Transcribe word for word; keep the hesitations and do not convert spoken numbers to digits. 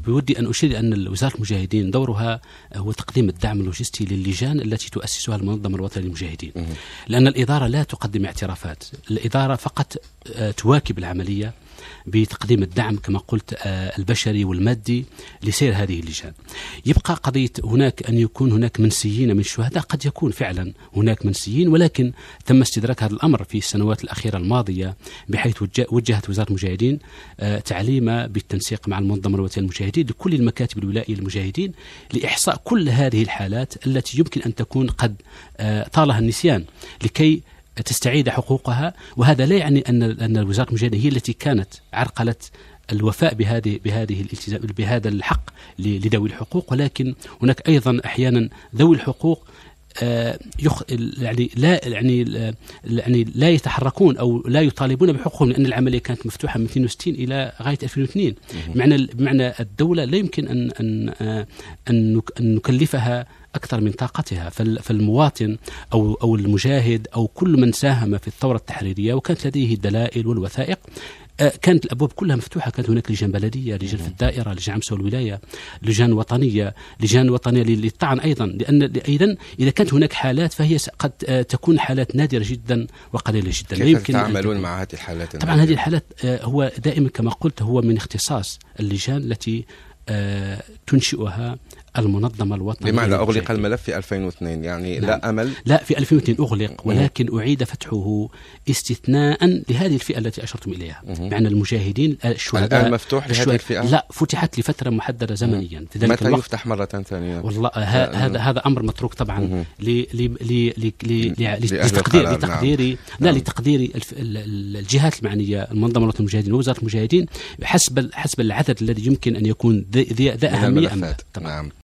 بودي أن أشير أن وزارة المجاهدين دورها هو تقديم الدعم اللوجستي للجان التي تؤسسها المنظمة الوطنية للمجاهدين، لأن الإدارة لا تقدم اعترافات، الإدارة فقط تواكب العملية بتقديم الدعم كما قلت البشري والمادي لسير هذه اللجان. يبقى قضية هناك أن يكون هناك منسيين من الشهداء، قد يكون فعلا هناك منسيين، ولكن تم استدراك هذا الأمر في السنوات الأخيرة الماضية، بحيث وجهت وزارة المجاهدين تعليم بالتنسيق مع المنظمة الوطنية للمجاهدين لكل المكاتب الولائية للمجاهدين لإحصاء كل هذه الحالات التي يمكن أن تكون قد طالها النسيان لكي تستعيد حقوقها. وهذا لا يعني أن أن وزارة المجاهدين هي التي كانت عرقلت الوفاء بهذه بهذه الالتزام بهذا الحق لذوي الحقوق، ولكن هناك أيضا أحيانا ذوي الحقوق آه يخ يعني لا يعني يعني لا يتحركون أو لا يطالبون بحقوقهم، لأن العملية كانت مفتوحة من اثنين وستين إلى غاية ألفين واثنين. بمعنى بمعنى الدولة لا يمكن أن أن أن نكلفها أكثر من طاقتها. فالمواطن أو أو المجاهد أو كل من ساهم في الثورة التحريرية وكانت لديه الدلائل والوثائق كانت الأبواب كلها مفتوحة. كانت هناك لجان بلدية، لجان في الدائرة، لجان على مستوى الولاية، لجان وطنية، لجان وطنية للطعن أيضا، لأن أيضا إذا كانت هناك حالات فهي قد تكون حالات نادرة جدا وقليلة جدا. كيف يمكن تعملون مع هذه الحالات؟ طبعا هذه الحالات هو دائما كما قلت هو من اختصاص اللجان التي تنشئها المنظمة الوطنية. بمعنى أغلق الملف في ألفين واثنين يعني؟ نعم. لا أمل؟ لا، في ألفين واثنين أغلق، ولكن أعيد فتحه استثناء لهذه الفئة التي أشرتم إليها. معنى المجاهدين الشهداء الآن مفتوح لهذه الفئة؟ لا، فتحت لفترة محددة زمنيا في ذلك متى الوقت. يفتح مرة ثانية؟ والله هذا هذا أمر متروك طبعا لتقدير لتقدير لا لتقدير الجهات المعنية، المنظمة الوطنية للمجاهدين ووزارة المجاهدين، حسب حسب العدد الذي يمكن أن يكون ذا أهمية. نعم.